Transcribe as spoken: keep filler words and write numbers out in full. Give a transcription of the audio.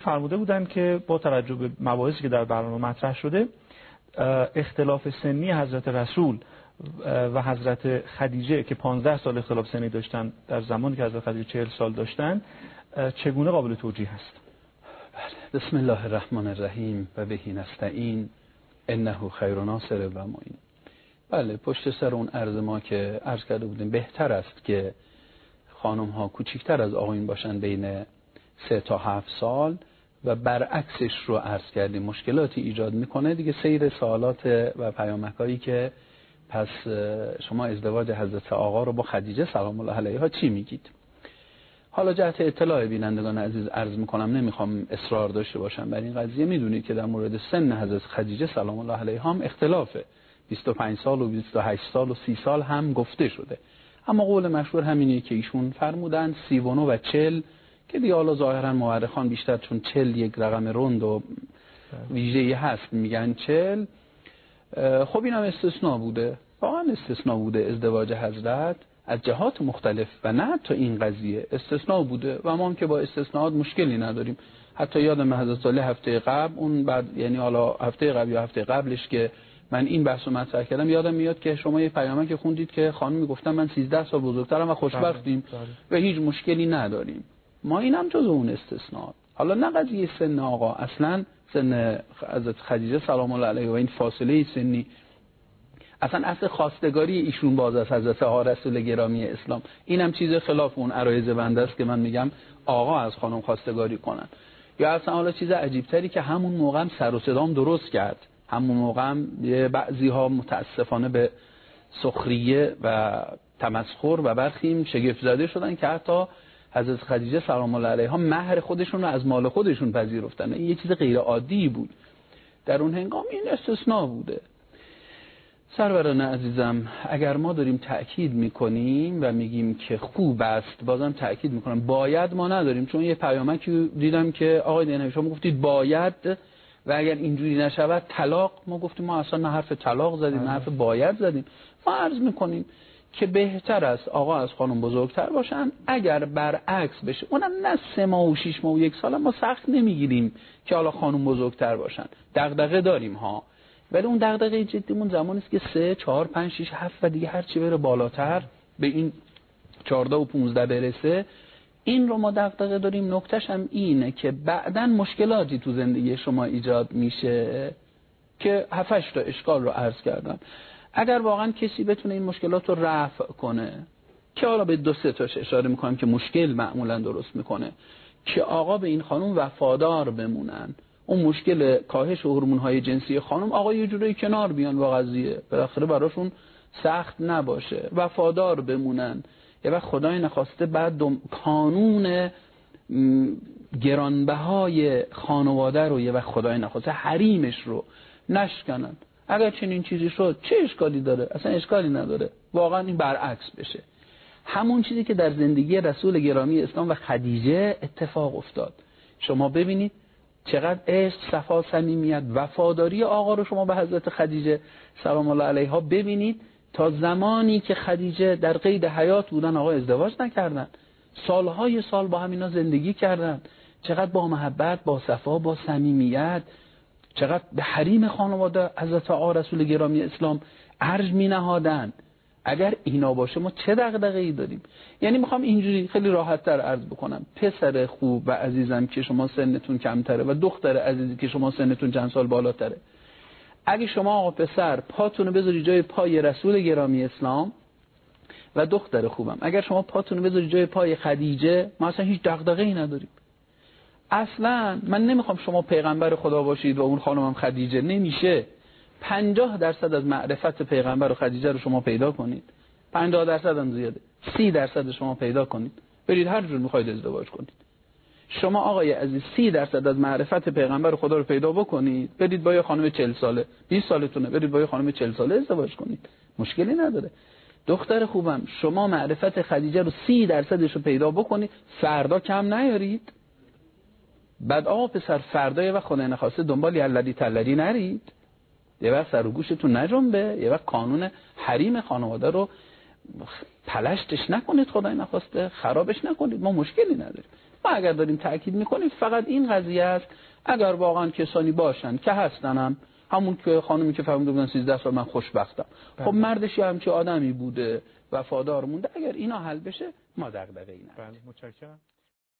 فرموده بودن که با توجه به مباحثی که در برنامه مطرح شده، اختلاف سنی حضرت رسول و حضرت خدیجه که پانزده سال اختلاف سنی داشتن در زمانی که حضرت خدیجه چهل سال داشتن، چگونه قابل توجیه هست؟ بله. بسم الله الرحمن الرحیم و بهی نستعین انه خیر ناصر و معین. بله، پشت سر اون عرض ما که عرض کرده بودیم بهتر است که خانم ها کوچکتر از آقایون باشن، بین سه تا هفت سال، و برعکسش رو عرض کردیم مشکلاتی ایجاد میکنه دیگه. سیر سوالات و پیامکایی که پس شما ازدواج حضرت آقا رو با خدیجه سلام الله علیها چی میگید؟ حالا جهت اطلاع بینندگان عزیز عرض میکنم، نمیخوام اصرار داشته باشم بر این قضیه. میدونید که در مورد سن حضرت خدیجه سلام الله علیها هم اختلافه، بیست و پنج سال و بیست و هشت سال و سی سال هم گفته شده، اما قول مشهور همینه که ایشون فرمودن سی و نه و چهل، که دیگه حالا ظاهرا مورخان بیشتر چون چهل یک رقم رند و ویژه‌ای هست میگن چهل. خب این هم استثناء بوده، واقعا استثناء بوده ازدواج حضرت از جهات مختلف و نه تا این قضیه استثناء بوده و ما هم که با استثناءات مشکلی نداریم. حتی یادم حضرت علی هفته قبل، اون بعد یعنی حالا هفته قبل یا هفته قبلش که من این بحثو مطرح کردم، یادم میاد که شما یه پیامک که خوندید که خانم میگفتن من سیزده سال بزرگترم و خوشبختیم و هیچ مشکلی نداریم. ما اینم جز اون استثناء. حالا نه قضیه سن آقا، اصلا سن حضرت خدیجه سلام الله علیها و این فاصله سنی، اصلا اصل خواستگاری ایشون باز از حضرت آقا رسول گرامی اسلام، اینم چیز خلاف اون عرایض بنده است که من میگم آقا از خانم خواستگاری کنن. یا اصلا حالا چیز عجیب تری که همون موقع هم سر و صدام درست کرد، همون موقع هم بعضی ها متاسفانه به سخریه و تمسخر و برخیم شگفت زده شدن که حتی حضرت خدیجه سلام الله علیها مهر خودشون رو از مال خودشون پذیرفتن. این یه چیز غیر عادی بود در اون هنگام، این استثناء بوده. سروران عزیزم، اگر ما داریم تأکید میکنیم و میگیم که خوب است، بازم تأکید میکنم باید ما نداریم، چون یه پیامکی دیدم که آقای دینوی شما گفتید باید و اگر اینجوری نشود طلاق. ما گفتیم ما اصلا نه حرف طلاق زدیم نه حرف باید زدیم. ما عرض میکنیم که بهتر است آقا از خانم بزرگتر باشن. اگر برعکس بشه، اونم نه سه ماه و شیش ماه و یک سال، ما سخت نمیگیریم که حالا خانم بزرگتر باشن. دغدغه داریم ها، ولی اون دغدغه جدیمون زمانی است که سه، چهار، پنج، شش، هفت و دیگه هر چی بره بالاتر به این چهارده و پونزده برسه، این رو ما دغدغه داریم. نکتهش هم اینه که بعداً مشکلاتی تو زندگی شما ایجاد میشه که هفتش تا اشکال رو عرض کردم. اگر واقعا کسی بتونه این مشکلات رو رفع کنه، که حالا به دو سه تاش اشاره میکنم که مشکل معمولا درست میکنه، که آقا به این خانم وفادار بمونن، اون مشکل کاهش هورمون‌های جنسی خانم آقا یه جوری کنار بیان با قضیه، بالاخره براشون سخت نباشه، وفادار بمونن. یه وقت خدای نخواسته بعد کانون گرانبهای خانواده رو، یه وقت خدای نخواسته حریمش رو نشکنن. اگر چنین چیزی شد چه اشکالی داره؟ اصلا اشکالی نداره. واقعا این برعکس بشه، همون چیزی که در زندگی رسول گرامی اسلام و خدیجه اتفاق افتاد. شما ببینید چقدر عشق، صفا، صمیمیت، وفاداری آقا رو شما به حضرت خدیجه سلام الله علیها ببینید. تا زمانی که خدیجه در قید حیات بودن آقا ازدواج نکردن، سالهای سال با همینا زندگی کردن، چقدر با محبت، با صفا، با صمیمیت، چقدر به حریم خانواده حضرت آقا رسول گرامی اسلام ارج می نهادن. اگر اینا باشه ما چه دغدغه‌ای داریم؟ یعنی میخوام اینجوری خیلی راحت‌تر عرض بکنم. پسر خوب و عزیزم که شما سنتون کمتره و دختر عزیزی که شما سنتون چند سال بالاتره، اگه شما آقا پسر پاتونو بذاری جای پای رسول گرامی اسلام و دختر خوبم، اگر شما پاتونو بذاری جای پای خدیجه، ما اصلا هیچ دغدغه‌ای نداریم. اصلا من نمیخوام شما پیغمبر خدا باشید و اون خانمم خدیجه، نمیشه. پنجاه درصد از معرفت پیغمبر و خدیجه رو شما پیدا کنید، پنجاه درصد هم زیاده، سی درصد شما پیدا کنید، برید هر جور میخواید ازدواج کنید. شما آقای عزیز سی درصد از معرفت پیغمبر خدا رو پیدا بکنید، برید با یه خانم چهل ساله، بیست سالتونه، برید با یه خانم چهل ساله ازدواج کنید، مشکلی نداره. دختر خوبم، شما معرفت خدیجه رو سی درصدش رو پیدا بکنید، فردا کم نیارید. بعد آقا پسر فردا یه وقت خدای نخواسته دنبال یلدی تلدی نرید، یه وقت سر و گوشتون نجنبه، یه وقت قانون حریم خانواده رو پلشتش نکنید، خدای نخواسته خرابش نکنید، ما مشکلی نداریم. ما اگر داریم تاکید میکنیم فقط این قضیه است اگر واقعا کسانی باشن که هستنم، همون که خانومی که فهمیده بودن سیزده سال من خوشبختم، خب مردش یه همچین آدمی بوده وفادار مونده، اگر اینا حل بشه ما دغدغه‌ای نداریم. بله متشکرم.